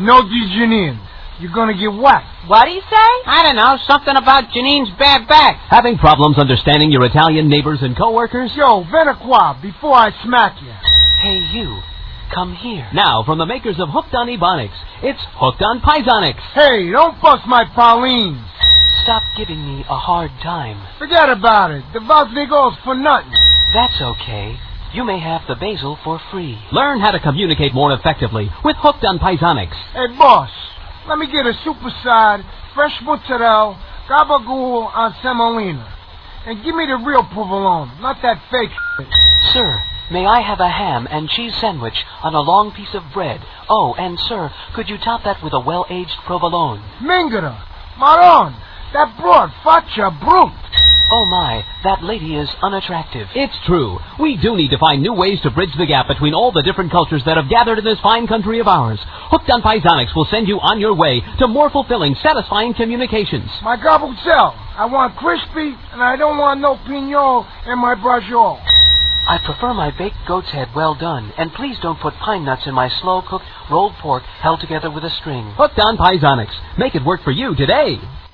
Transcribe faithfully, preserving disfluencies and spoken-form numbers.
no di Janine. You're gonna get whacked. What'd he say? I don't know, something about Janine's bad back. Having problems understanding your Italian neighbors and coworkers? Yo, vieni qua, before I smack you. Hey, you. Come here. Now, from the makers of Hooked on Ebonics, it's Hooked on Paisonics. Hey, don't bust my Paulines. Stop giving me a hard time. Forget about it. The Vosnigo's for nothing. That's okay. You may have the basil for free. Learn how to communicate more effectively with Hooked on Paisonics. Hey, boss, let me get a superside, fresh mozzarella, gabagool on semolina. And give me the real provolone, not that fake shit. Sir, may I have a ham and cheese sandwich on a long piece of bread? Oh, and sir, could you top that with a well-aged provolone? Mingara, Maron, that broad, faccia, brute. Oh my, that lady is unattractive. It's true. We do need to find new ways to bridge the gap between all the different cultures that have gathered in this fine country of ours. Hooked on Paisonics will send you on your way to more fulfilling, satisfying communications. My gabuzzel, I want crispy, and I don't want no pignol in my brajol. I prefer my baked goat's head well done, and please don't put pine nuts in my slow-cooked rolled pork held together with a string. Hooked on Paisonics. Make it work for you today.